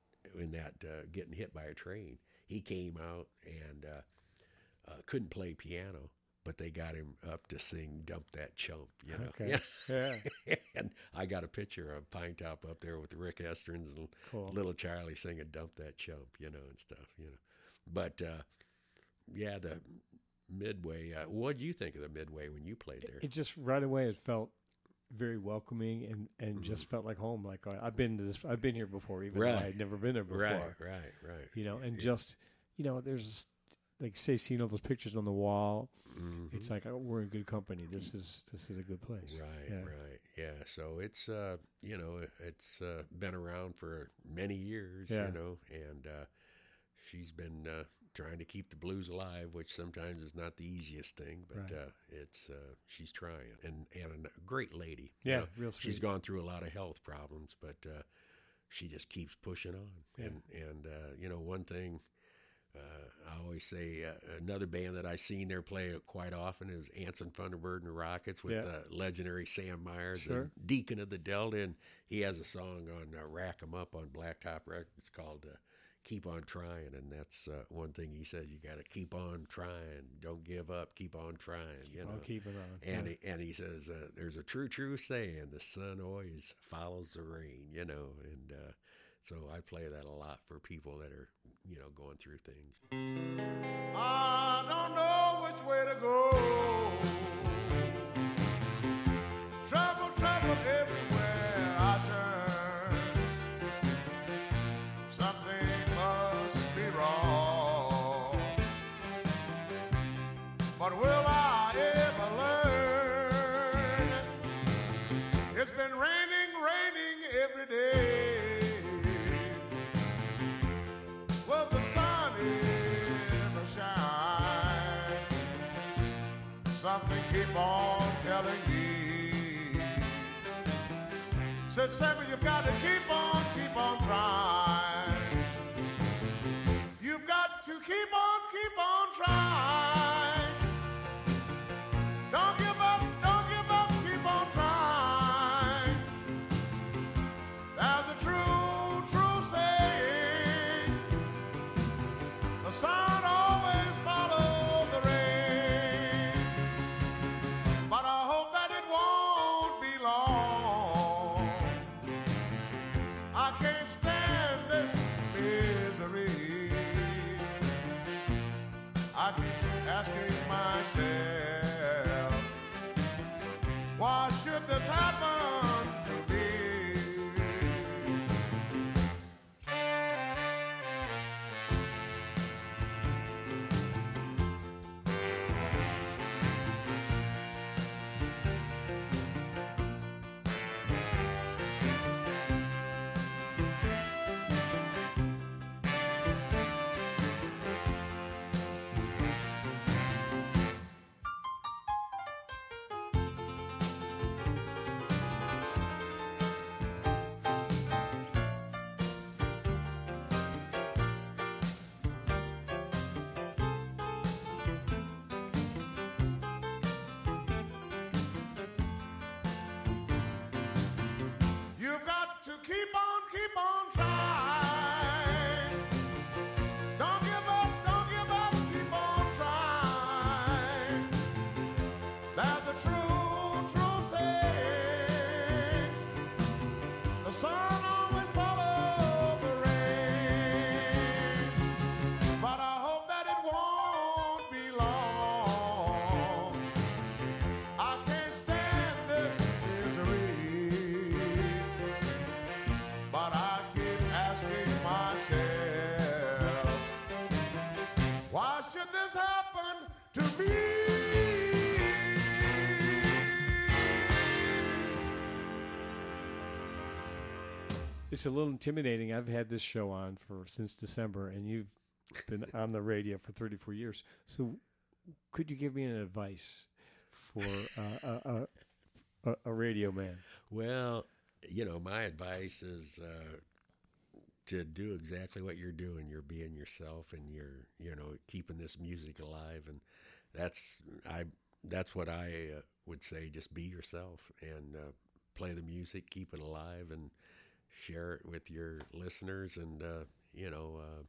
in that uh, getting hit by a train, he came out and uh, uh, couldn't play piano, but they got him up to sing "Dump That Chump," you know. Okay. Yeah. And I got a picture of Pine Top up there with Rick Estrins and Cool. Little Charlie singing "Dump That Chump," you know, and stuff, you know. But uh, yeah, the Midway. Uh, what do you think of the Midway when you played there? It just right away it felt very welcoming and, and Mm-hmm. just felt like home. Like uh, I've been to this, I've been here before, even Right. though I'd never been there before. Right, right, right. You know, and Yeah. just you know, there's like say seeing all those pictures on the wall. Mhm. It's like oh, we're in good company. This is this is a good place. Right, Yeah. right, yeah. So it's uh, you know, it's uh, been around for many years, Yeah. you know, and uh, she's been uh, trying to keep the blues alive, which sometimes is not the easiest thing, but Right. uh, it's uh, she's trying, and and a great lady. you Yeah, know. real She's sweet. gone through a lot of health problems, but uh, she just keeps pushing on. Yeah. And and uh, you know, one thing. Uh, I always say uh, another band that I seen there play quite often is Anson Thunderbird and the Rockets with Yeah. uh, legendary Sam Myers, Sure. the Deacon of the Delta, and he has a song on uh, Rack 'em Up on Blacktop Records called uh, "Keep on Trying," and that's uh, one thing he says: you got to keep on trying, don't give up, keep on trying. Keep you on know, keeping on. and Yeah. he, and he says uh, there's a true true saying: the sun always follows the rain. You know, and uh, so I play that a lot for people that are, you know, going through things. I don't know which way to go. something keep on telling me. Said, Sammy, you've got to keep on, keep on trying. You've got to keep on, keep on trying. Don't give up, don't give up, keep on trying. There's a true, true saying. The sun always follows the rain. But I hope that it won't be long. I can't stand this misery. I keep asking myself, why should this happen to me? You've got to keep on, keep on trying. Don't give up, don't give up, keep on trying. That's the true, true saying. The sun always follows the rain. But I hope that it won't be long. I can't stand this misery. But I keep asking myself, why should this happen to me? It's a little intimidating. I've had this show on for since December, and you've been on the radio for thirty-four years. So, could you give me an advice for uh, a, a, a radio man? Well, you know, my advice is uh, to do exactly what you're doing. You're being yourself, and you're, you know, keeping this music alive. And that's I. That's what I uh, would say. Just be yourself and uh, play the music, keep it alive, and share it with your listeners. And uh, you know, uh,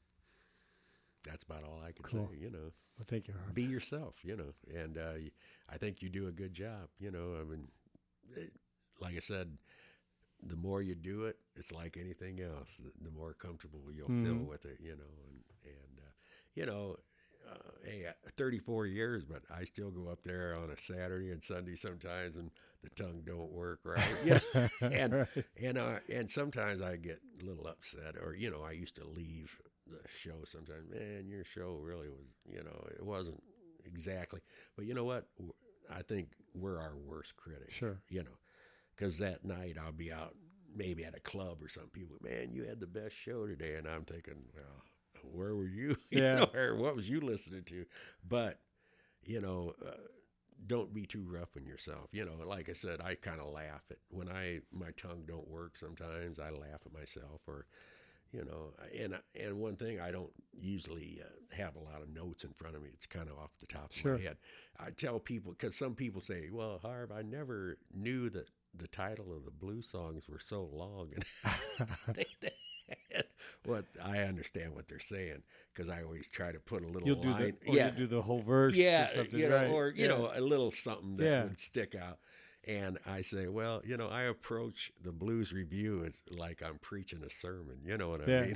that's about all I can Cool. say. You know, Well, thank you, Harv. be yourself. You know, and uh, I think you do a good job. You know, I mean, it, like I said, the more you do it, it's like anything else. The, the more comfortable you'll Mhm. feel with it, you know. And and uh, you know, uh, hey, uh, thirty-four years, but I still go up there on a Saturday and Sunday sometimes, and the tongue don't work right. Yeah, and Right. and uh, and sometimes I get a little upset, or you know, I used to leave the show sometimes. Man, your show really was, you know, it wasn't exactly. But you know what? W- I think we're our worst critic. Sure. You know. Because that night I'll be out maybe at a club or something. People, man, you had the best show today. And I'm thinking, well, where were you? you Yeah. know, or what was you listening to? But, you know, uh, don't be too rough on yourself. You know, like I said, I kind of laugh at when I my tongue don't work sometimes. I laugh at myself, or, you know, and and one thing, I don't usually uh, have a lot of notes in front of me. It's kind of off the top of Sure. my head. I tell people, because some people say, well, Harv, I never knew that the title of the blues songs were so long. And they, they, what I understand what they're saying, because I always try to put a little You'll do line. the, or yeah, you do the whole verse. yeah, or something, you know, right. or you Yeah. know, a little something that Yeah. would stick out. And I say, well, you know, I approach the blues review as like I'm preaching a sermon. You know what I Yeah. mean?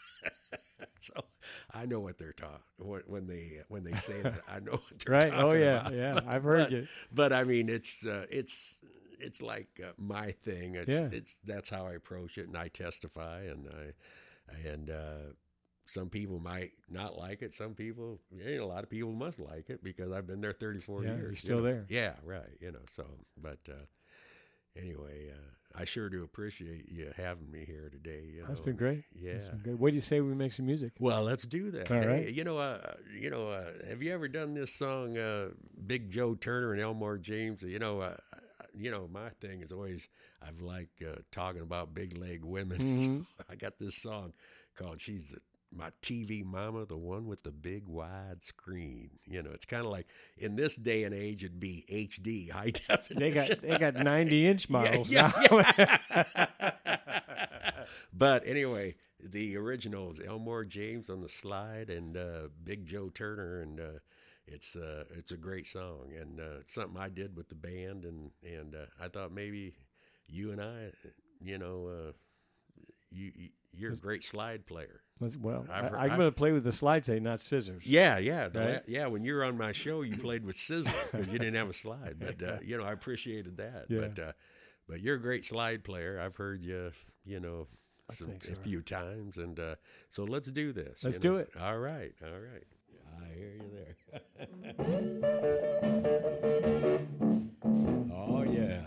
So I know what they're talking when, when they when they say that. I know what they're Right. talking Oh yeah. about. Yeah. But, I've heard but, you. But I mean, it's uh, it's it's like uh, my thing. It's Yeah. it's that's how I approach it, and I testify, and I and uh, some people might not like it. Some people, yeah, a lot of people must like it because I've been there thirty-four Yeah, years. you're you still know. there. Yeah, right. You know. So, but uh, anyway, uh, I sure do appreciate you having me here today. You That's know. been great. Yeah. That's been great. What do you say we make some music? Well, let's do that. All Hey, right. You know, uh, you know, uh, have you ever done this song, uh, Big Joe Turner and Elmore James? You know, uh, you know, my thing is always I've liked uh, talking about big leg women. Mm-hmm. So I got this song called "She's My T V Mama," the one with the big wide screen. You know, it's kind of like in this day and age, it'd be H D, high definition. They got they got ninety inch models yeah, now. yeah. But anyway, the original is Elmore James on the slide and uh, Big Joe Turner, and uh, it's uh, it's a great song, and uh, it's something I did with the band, and and uh, I thought maybe you and I, you know, uh, you you're a great slide player. Let's- well, I've I, heard- I'm I've- going to play with the slide today, not scissors. Yeah, yeah, the Right? la- yeah. When you were on my show, you played with scissors because you didn't have a slide. But uh, you know, I appreciated that. Yeah. But uh, but you're a great slide player. I've heard you, you know, some, think so. a few times, and uh, so let's do this. Let's you do know? it. All right, all right. I hear you there. Oh yeah.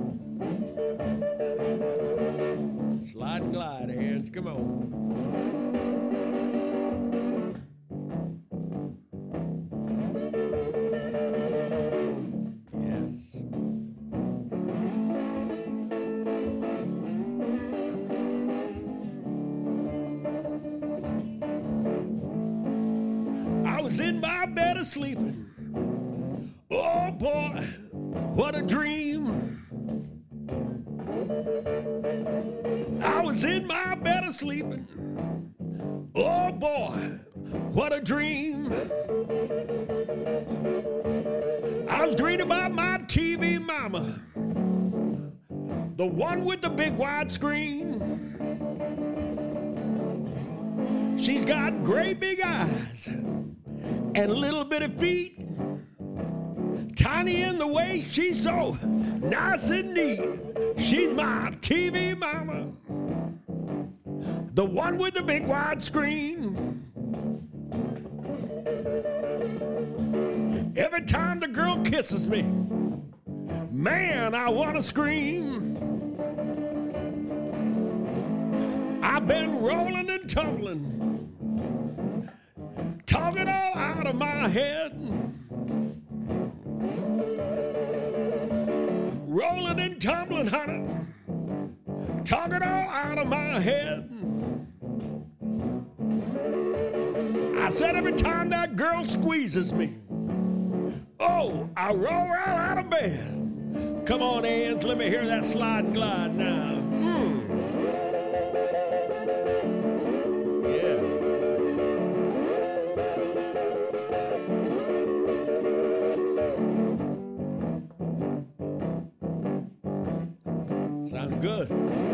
Slide and glide, hands. Come on. Yes. I was in my bed asleeping. Oh boy, what a dream. I was in my bed asleeping. Oh boy, what a dream. I was dreaming about my T V mama, the one with the big wide screen. She's got great big eyes and little bitty feet. Tiny in the waist, she's so nice and neat. She's my T V mama, the one with the big wide screen. Every time the girl kisses me, man, I want to scream. I've been rolling and tumbling, talking all out of my head. Rolling and tumbling, honey, talking all out of my head. I said every time that girl squeezes me, oh, I roll right out of bed. Come on, Ange, let me hear that slide and glide now. Mm. Yeah. Sound good.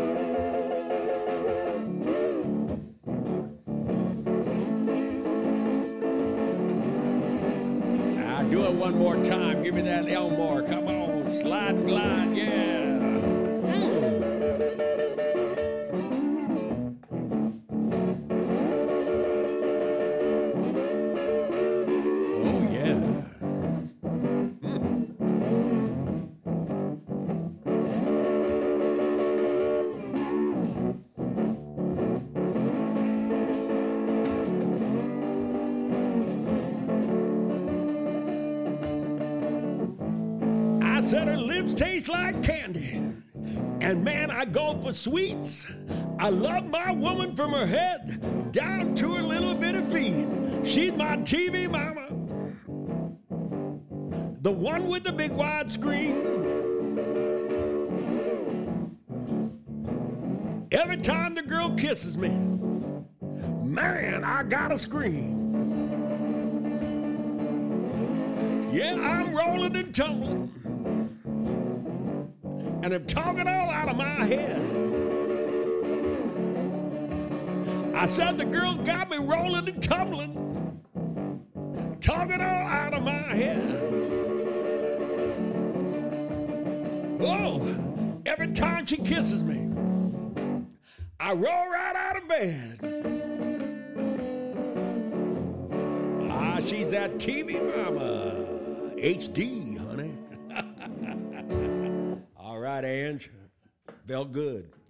I'll do it one more time. Give me that Elmore. Come on. Slide and glide. Yeah. Mm. Oh, yeah. I said her lips taste like candy, and man, I go for sweets. I love my woman from her head down to her little bitty feet. She's my T V mama, the one with the big wide screen. Every time the girl kisses me, man, I gotta scream. Yeah, I'm rolling and tumbling, and I'm talking all out of my head. I said the girl got me rolling and tumbling, talking all out of my head. Oh, every time she kisses me, I roll right out of bed. Ah, she's that T V mama. H D, honey. All right, Ange. felt good.